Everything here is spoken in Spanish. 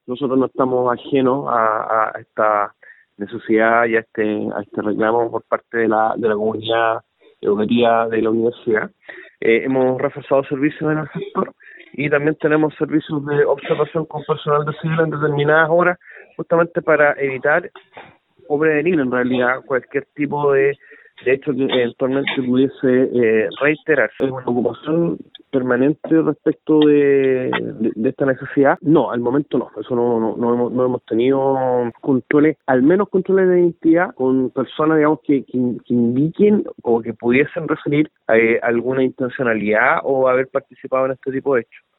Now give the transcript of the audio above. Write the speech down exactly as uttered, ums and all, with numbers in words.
nosotros no estamos ajenos a, a esta necesidad y a este, a este reclamo por parte de la, de la comunidad educativa de la universidad. Eh, hemos reforzado servicios en el sector y también tenemos servicios de observación con personal de civil en determinadas horas, justamente para evitar o prevenir en realidad cualquier tipo de, de hecho que eventualmente pudiese eh, reiterarse. ¿Es una ocupación permanente respecto de, de, de esta necesidad? No, al momento no, eso no, no, no, hemos, no hemos tenido controles, al menos controles de identidad con personas, digamos, que, que, que indiquen o que pudiesen referir a eh, alguna intencionalidad o haber participado en este tipo de hechos.